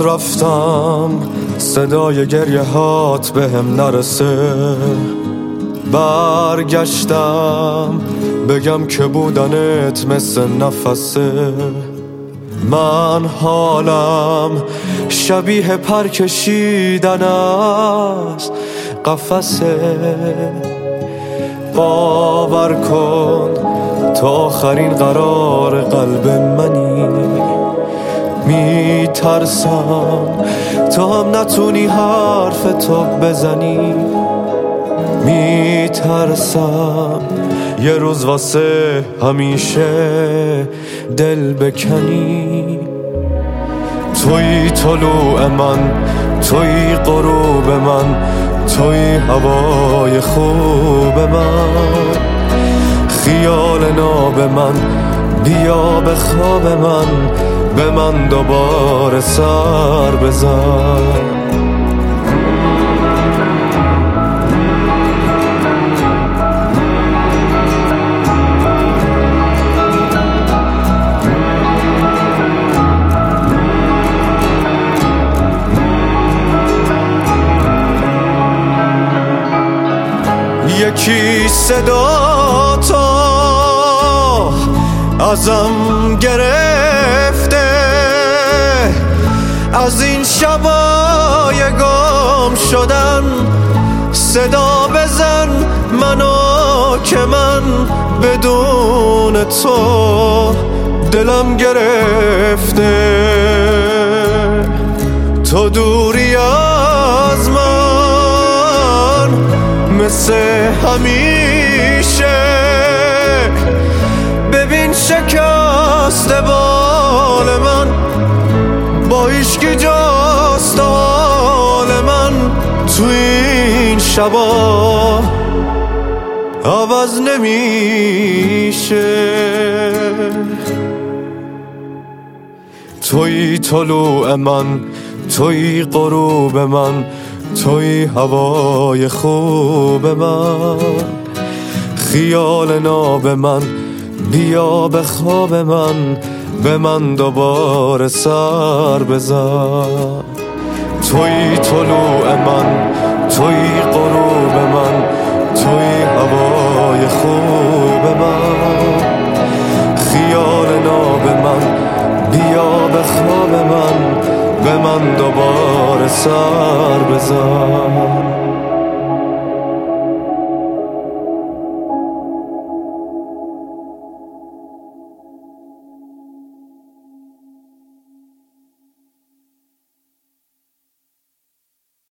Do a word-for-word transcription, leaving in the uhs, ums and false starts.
من رفتم صدای گریه هات بهم نرسه، برگشتم بگم که بودنت مثل نفسه. من حالم شبیه پر کشیدن از قفسه. باور کن تا آخرین قرار قلب منی، میترسم تا هم نتونی حرف تو بزنی، میترسم یه روز واسه همیشه دل بکنی. توی طلوع من، توی غروب من، توی هوای خوب من، خیال ناب من، بیا به خواب من، به من دوباره سر بزن. یکی صدا تو ازم گرفته، از این شبای گم شدن صدا بزن منو که من بدون تو دلم گرفته. تو دوری از من مثل همیشه، ببین شکست بال من با هیچکی جست حال من. تو این شبا عوض نمیشه. توی طلوع من، توی غروب من، توی هوای خوب من، خیال ناب من، بیا به خواب من، به من دوباره سر بزن. توی طلوع من، توی غروب من، توی هوای خوب من، خیال ناب من، بیا به خواب من، به من دوباره سر بزن.